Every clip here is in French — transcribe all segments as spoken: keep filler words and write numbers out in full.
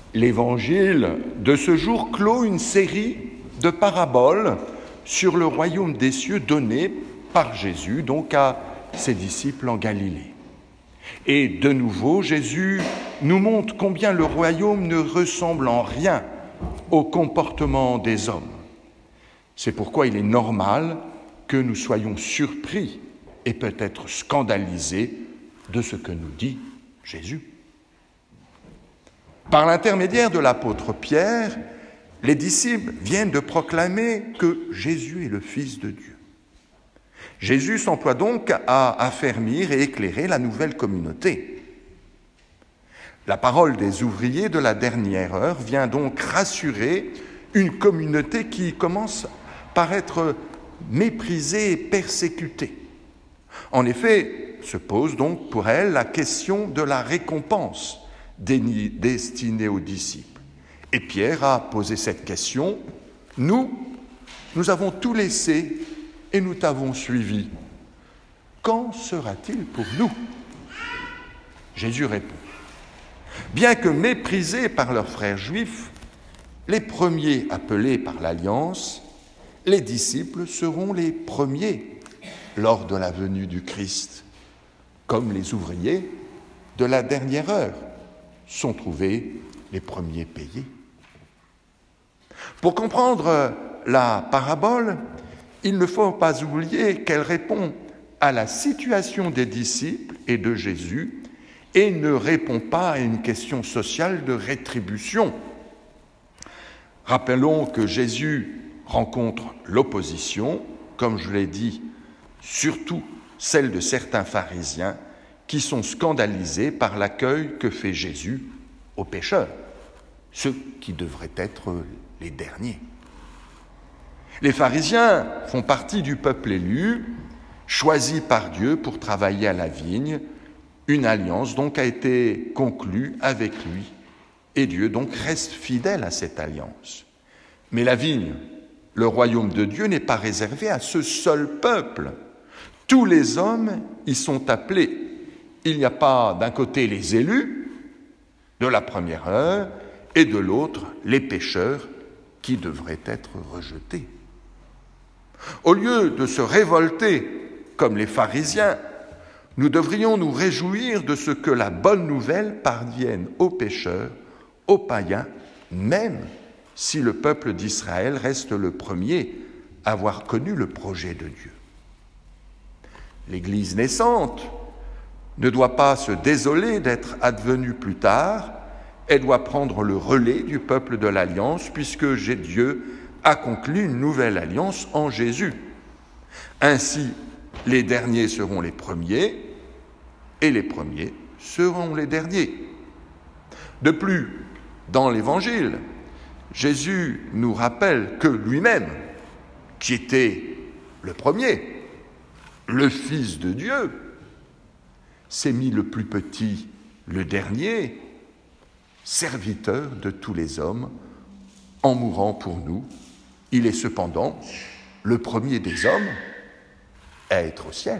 L'évangile de ce jour clôt une série de paraboles sur le royaume des cieux données par Jésus, donc à ses disciples en Galilée. Et de nouveau, Jésus nous montre combien le royaume ne ressemble en rien au comportement des hommes. C'est pourquoi il est normal que nous soyons surpris et peut-être scandalisés de ce que nous dit Jésus. Par l'intermédiaire de l'apôtre Pierre, les disciples viennent de proclamer que Jésus est le Fils de Dieu. Jésus s'emploie donc à affermir et éclairer la nouvelle communauté. La parole des ouvriers de la dernière heure vient donc rassurer une communauté qui commence par être méprisée et persécutée. En effet, se pose donc pour elle la question de la récompense destinée aux disciples. Et Pierre a posé cette question. Nous, nous avons tout laissé et nous t'avons suivi. Qu'en sera-t-il pour nous ? Jésus répond. Bien que méprisés par leurs frères juifs, les premiers appelés par l'Alliance, les disciples seront les premiers lors de la venue du Christ, comme les ouvriers de la dernière heure sont trouvés les premiers payés. Pour comprendre la parabole, il ne faut pas oublier qu'elle répond à la situation des disciples et de Jésus et ne répond pas à une question sociale de rétribution. Rappelons que Jésus rencontre l'opposition, comme je l'ai dit, surtout celle de certains pharisiens qui sont scandalisés par l'accueil que fait Jésus aux pécheurs, ceux qui devraient être les derniers. Les pharisiens font partie du peuple élu, choisi par Dieu pour travailler à la vigne. Une alliance donc a été conclue avec lui et Dieu donc reste fidèle à cette alliance. Mais la vigne, le royaume de Dieu n'est pas réservé à ce seul peuple. Tous les hommes y sont appelés. Il n'y a pas d'un côté les élus de la première heure et de l'autre les pécheurs qui devraient être rejetés. Au lieu de se révolter comme les pharisiens, nous devrions nous réjouir de ce que la bonne nouvelle parvienne aux pécheurs, aux païens, même si le peuple d'Israël reste le premier à avoir connu le projet de Dieu. L'Église naissante ne doit pas se désoler d'être advenue plus tard, elle doit prendre le relais du peuple de l'Alliance puisque Dieu a conclu une nouvelle alliance en Jésus. Ainsi, les derniers seront les premiers et les premiers seront les derniers. De plus, dans l'Évangile, Jésus nous rappelle que lui-même, qui était le premier, le Fils de Dieu, s'est mis le plus petit, le dernier, serviteur de tous les hommes, en mourant pour nous. Il est cependant le premier des hommes à être au ciel.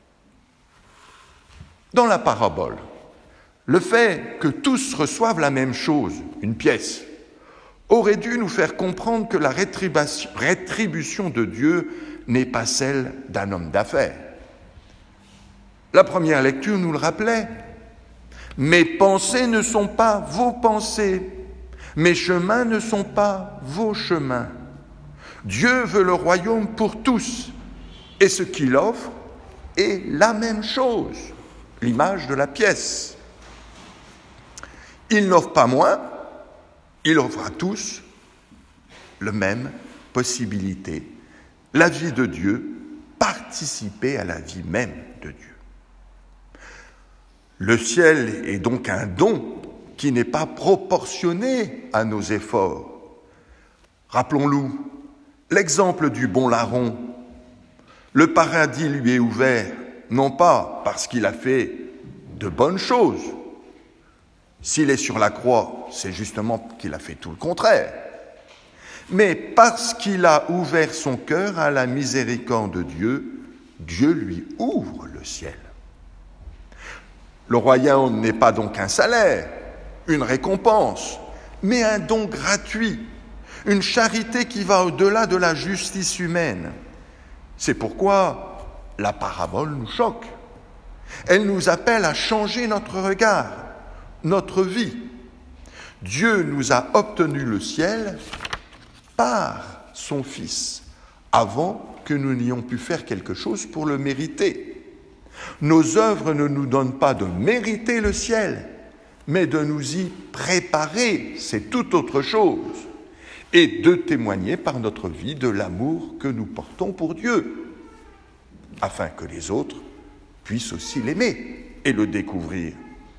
Dans la parabole, le fait que tous reçoivent la même chose, une pièce, aurait dû nous faire comprendre que la rétribution de Dieu n'est pas celle d'un homme d'affaires. La première lecture nous le rappelait. Mes pensées ne sont pas vos pensées, mes chemins ne sont pas vos chemins. Dieu veut le royaume pour tous, et ce qu'il offre est la même chose, l'image de la pièce. Il n'offre pas moins, il offre à tous la même possibilité, la vie de Dieu, participer à la vie même de Dieu. Le ciel est donc un don qui n'est pas proportionné à nos efforts. Rappelons-nous l'exemple du bon larron. Le paradis lui est ouvert, non pas parce qu'il a fait de bonnes choses. S'il est sur la croix, c'est justement qu'il a fait tout le contraire. Mais parce qu'il a ouvert son cœur à la miséricorde de Dieu, Dieu lui ouvre le ciel. Le royaume n'est pas donc un salaire, une récompense, mais un don gratuit, une charité qui va au-delà de la justice humaine. C'est pourquoi la parabole nous choque. Elle nous appelle à changer notre regard, notre vie. Dieu nous a obtenu le ciel par son Fils, avant que nous n'ayons pu faire quelque chose pour le mériter. Nos œuvres ne nous donnent pas de mériter le ciel, mais de nous y préparer, c'est tout autre chose, et de témoigner par notre vie de l'amour que nous portons pour Dieu, afin que les autres puissent aussi l'aimer et le découvrir.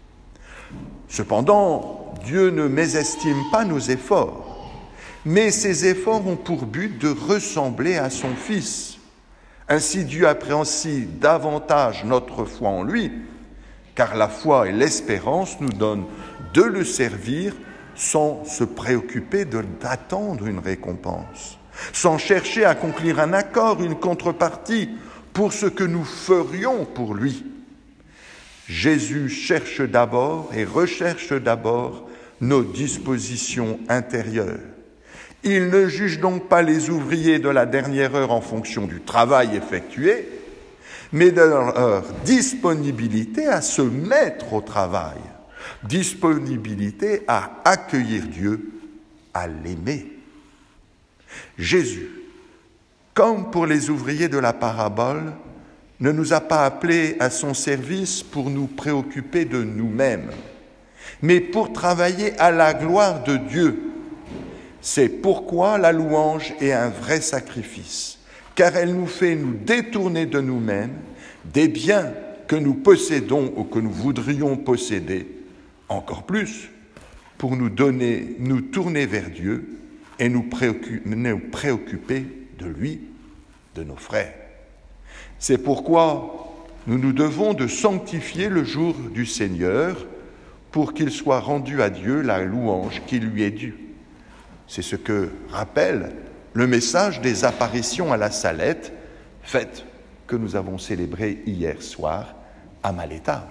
Cependant, Dieu ne mésestime pas nos efforts, mais ces efforts ont pour but de ressembler à son Fils. Ainsi, Dieu apprécie davantage notre foi en lui, car la foi et l'espérance nous donnent de le servir sans se préoccuper de, d'attendre une récompense, sans chercher à conclure un accord, une contrepartie pour ce que nous ferions pour lui. Jésus cherche d'abord et recherche d'abord nos dispositions intérieures. Il ne juge donc pas les ouvriers de la dernière heure en fonction du travail effectué, mais de leur disponibilité à se mettre au travail, disponibilité à accueillir Dieu, à l'aimer. Jésus, comme pour les ouvriers de la parabole, ne nous a pas appelés à son service pour nous préoccuper de nous-mêmes, mais pour travailler à la gloire de Dieu. C'est pourquoi la louange est un vrai sacrifice, car elle nous fait nous détourner de nous-mêmes, des biens que nous possédons ou que nous voudrions posséder, encore plus pour nous donner, nous tourner vers Dieu et nous préoccuper, nous préoccuper de lui, de nos frères. C'est pourquoi nous nous devons de sanctifier le jour du Seigneur pour qu'il soit rendu à Dieu la louange qui lui est due. C'est ce que rappelle le message des apparitions à la Salette, fête que nous avons célébrée hier soir à Malétable.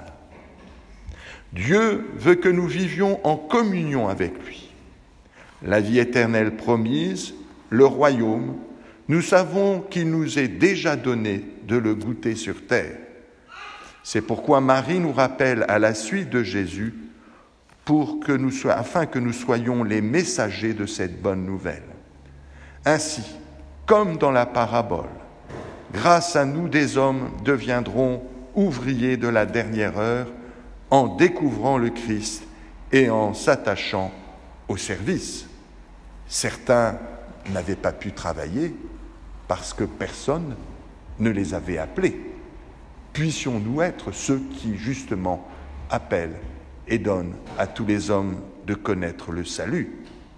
Dieu veut que nous vivions en communion avec lui. La vie éternelle promise, le royaume, nous savons qu'il nous est déjà donné de le goûter sur terre. C'est pourquoi Marie nous rappelle à la suite de Jésus pour que nous soyons, afin que nous soyons les messagers de cette bonne nouvelle. Ainsi, comme dans la parabole, grâce à nous des hommes deviendront ouvriers de la dernière heure en découvrant le Christ et en s'attachant au service. Certains n'avaient pas pu travailler parce que personne ne les avait appelés. Puissions-nous être ceux qui, justement, appellent et donne à tous les hommes de connaître le salut.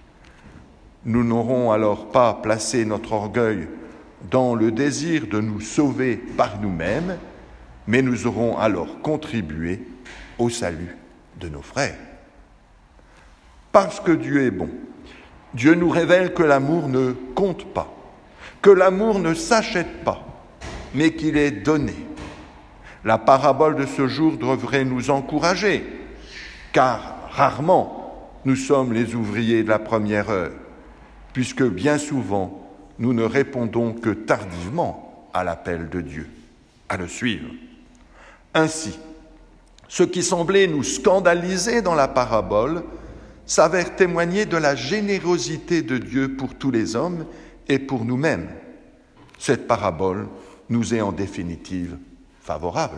Nous n'aurons alors pas placé notre orgueil dans le désir de nous sauver par nous-mêmes, mais nous aurons alors contribué au salut de nos frères. Parce que Dieu est bon, Dieu nous révèle que l'amour ne compte pas, que l'amour ne s'achète pas, mais qu'il est donné. La parabole de ce jour devrait nous encourager, car rarement nous sommes les ouvriers de la première heure, puisque bien souvent nous ne répondons que tardivement à l'appel de Dieu, à le suivre. Ainsi, ce qui semblait nous scandaliser dans la parabole s'avère témoigner de la générosité de Dieu pour tous les hommes et pour nous-mêmes. Cette parabole nous est en définitive favorable.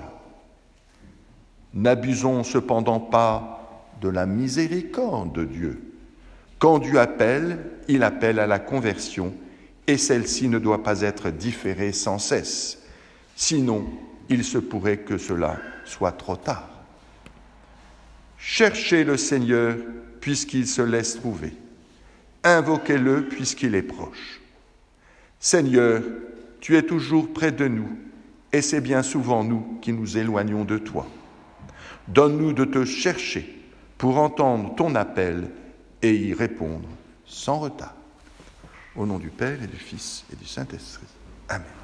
N'abusons cependant pas de la miséricorde de Dieu. Quand Dieu appelle, il appelle à la conversion, et celle-ci ne doit pas être différée sans cesse. Sinon, il se pourrait que cela soit trop tard. Cherchez le Seigneur puisqu'il se laisse trouver. Invoquez-le puisqu'il est proche. Seigneur, tu es toujours près de nous, et c'est bien souvent nous qui nous éloignons de toi. Donne-nous de te chercher pour entendre ton appel et y répondre sans retard. Au nom du Père et du Fils et du Saint-Esprit. Amen.